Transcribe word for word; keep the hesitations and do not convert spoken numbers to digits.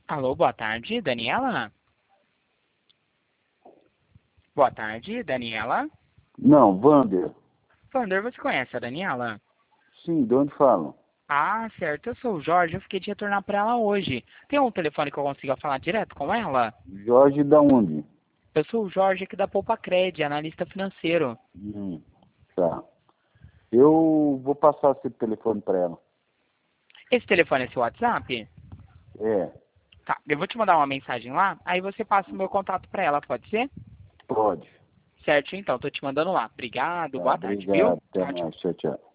Alô, boa tarde, Daniela? Boa tarde, Daniela? Não, Wander. Vander, você conhece a Daniela? Sim, de onde falam? Ah, certo, eu sou o Jorge, eu fiquei de retornar para ela hoje. Tem um telefone que eu consiga falar direto com ela? Jorge da onde? Eu sou o Jorge aqui da Poupa Cred, analista financeiro. Hum, tá. Eu vou passar esse telefone para ela. Esse telefone é seu WhatsApp? É, Tá, eu vou te mandar uma mensagem lá, aí você passa o meu contato para ela, pode ser? pode. Certo, então, tô te mandando lá. Obrigado, Tá, boa tarde, viu? obrigado. Até Tchau, tchau. mais. Tchau, tchau.